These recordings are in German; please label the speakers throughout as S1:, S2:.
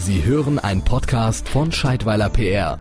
S1: Sie hören einen Podcast von Scheidweiler PR.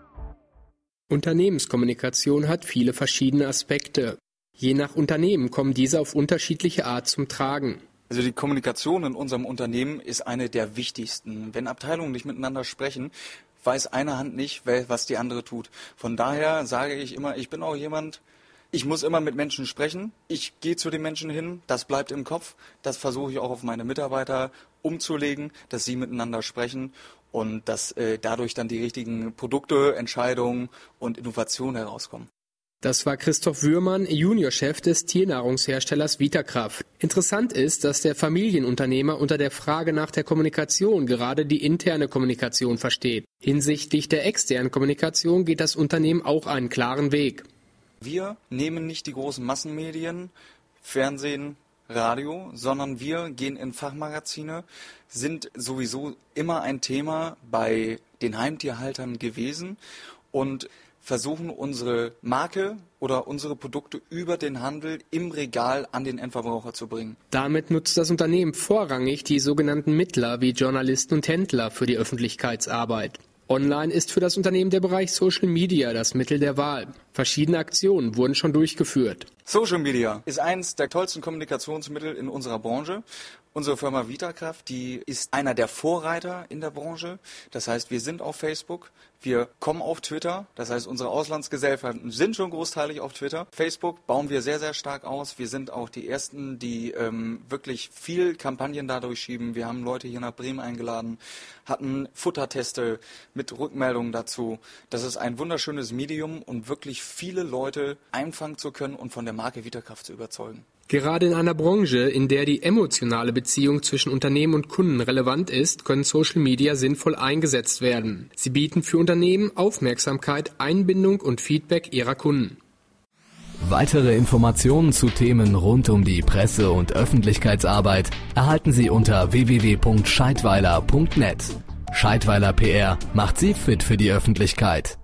S2: Unternehmenskommunikation hat viele verschiedene Aspekte. Je nach Unternehmen kommen diese auf unterschiedliche Art zum Tragen.
S3: Also die Kommunikation in unserem Unternehmen ist eine der wichtigsten. Wenn Abteilungen nicht miteinander sprechen, weiß eine Hand nicht, was die andere tut. Von daher sage ich immer, ich bin auch jemand, ich muss immer mit Menschen sprechen. Ich gehe zu den Menschen hin, das bleibt im Kopf. Das versuche ich auch auf meine Mitarbeiter umzulegen, dass sie miteinander sprechen und dass dadurch dann die richtigen Produkte, Entscheidungen und Innovationen herauskommen.
S2: Das war Christoph Würmann, Juniorchef des Tiernahrungsherstellers Vitakraft. Interessant ist, dass der Familienunternehmer unter der Frage nach der Kommunikation gerade die interne Kommunikation versteht. Hinsichtlich der externen Kommunikation geht das Unternehmen auch einen klaren Weg.
S3: Wir nehmen nicht die großen Massenmedien, Fernsehen, Radio, sondern wir gehen in Fachmagazine, sind sowieso immer ein Thema bei den Heimtierhaltern gewesen und versuchen unsere Marke oder unsere Produkte über den Handel im Regal an den Endverbraucher zu bringen.
S2: Damit nutzt das Unternehmen vorrangig die sogenannten Mittler wie Journalisten und Händler für die Öffentlichkeitsarbeit. Online ist für das Unternehmen der Bereich Social Media das Mittel der Wahl. Verschiedene Aktionen wurden schon durchgeführt.
S3: Social Media ist eines der tollsten Kommunikationsmittel in unserer Branche. Unsere Firma Vitakraft, die ist einer der Vorreiter in der Branche. Das heißt, wir sind auf Facebook, wir kommen auf Twitter. Das heißt, unsere Auslandsgesellschaften sind schon großteilig auf Twitter. Facebook bauen wir sehr, sehr stark aus. Wir sind auch die Ersten, die wirklich viel Kampagnen dadurch schieben. Wir haben Leute hier nach Bremen eingeladen, hatten Futterteste mit Rückmeldungen dazu. Das ist ein wunderschönes Medium, um wirklich viele Leute einfangen zu können und von der Marke Vitakraft zu überzeugen.
S2: Gerade in einer Branche, in der die emotionale Beziehung zwischen Unternehmen und Kunden relevant ist, können Social Media sinnvoll eingesetzt werden. Sie bieten für Unternehmen Aufmerksamkeit, Einbindung und Feedback ihrer Kunden.
S1: Weitere Informationen zu Themen rund um die Presse- und Öffentlichkeitsarbeit erhalten Sie unter www.scheidweiler.net. Scheidweiler PR macht Sie fit für die Öffentlichkeit.